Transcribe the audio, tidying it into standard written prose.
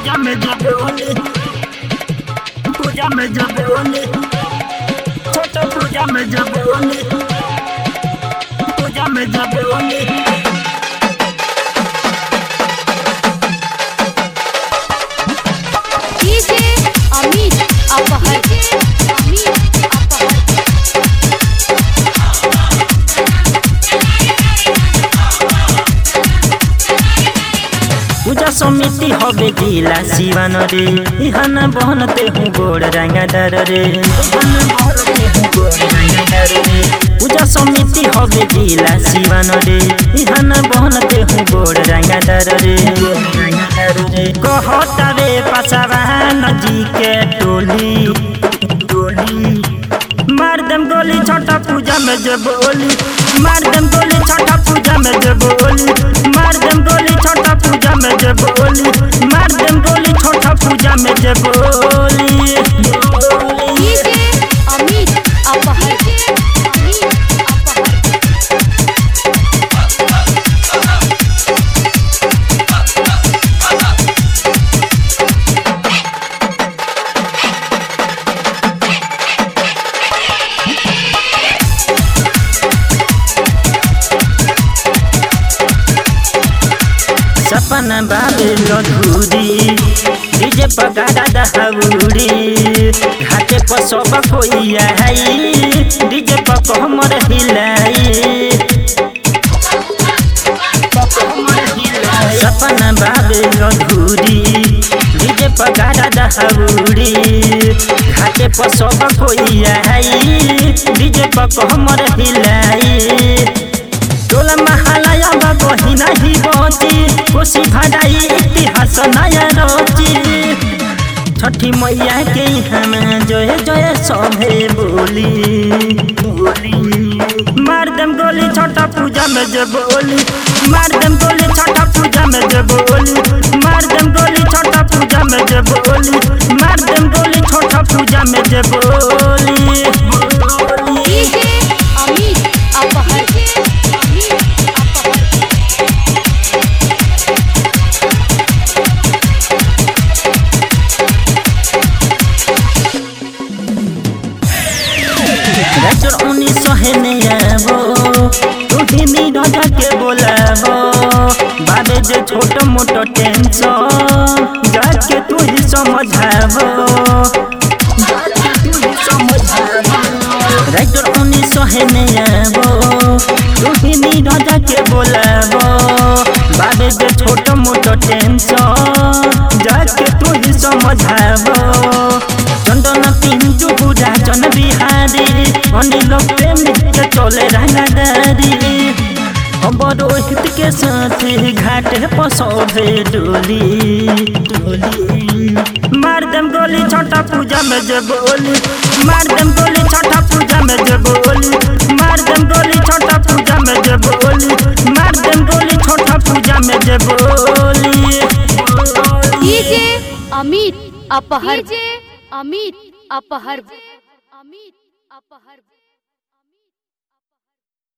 पूजा में जब होली, पूजा में जब होली, छोटा पूजा में जब होली, पूजा में जब होली। डीजे अमित अपहर, पूजा समिति हवे जिला सिवान रे, इहाना बहनते हूँ गोड़ रंगादार रे, पूजा समिति हवे जिला सिवान रे, इहाना बहनते हूँ गोड़ रंगादार रे। कहता रे पासावान जी के टोली, मार दम गोली छोटा पूजा में जब होली, मार दम गोली छोटा पूजा में जब होली, मार दम गोली छोटा पूजा में जब होली, मार दम गोली छोटा पूजा में जब होली। डीजे अमित अपहर, सपना बाबे लधुरी, डीजे पगाड़ा दहाउड़ी, घाटे पर सब कोई आई, डीजे पर कमर हिलाई। सपना बाबे लधुरी, डीजे पगाड़ा दहाउड़ी, घाटे पर सब कोई आई, डीजे पर कमर हिलाई। टोला महलाया बही नहीं बची, कोसी भराई इतिहास नया रची, छठी मैया के हम जय जय सभे बोली। मार दम गोली छोटा पूजा में जब होली, मार दम गोली छोटा पूजा में जब होली, मार दम गोली छोटा पूजा में जब होली, मार दम गोली छोटा पूजा में जब होली। डीजे अमित अपहर, राइटर उन्नी सहने आवो, तू ही राजा के बोलावो, बाबे जे छोट मोट टेंशन, जाके तू ही समझावो, राइटर उन्नी सहने आवो, तू ही राजा के बोलावो, बाबे जे छोट मोट टेंशन, जाके तू ही समझावो। चंदन पिंटू पूजा चन बिहारी, अनिल प्रेमी के चले रंगादारी, रोहित के साथ घाट पर सभे डोली। मार दम गोली छोटा पूजा में जब होली, मार दम गोली छोटा पूजा में जब होली, मार दम गोली छोटा पूजा में जब होली, मार दम गोली छोटा पूजा में जब होली। डीजे अमित अपहर, डीजे अमित अपहर, अमित अपहर।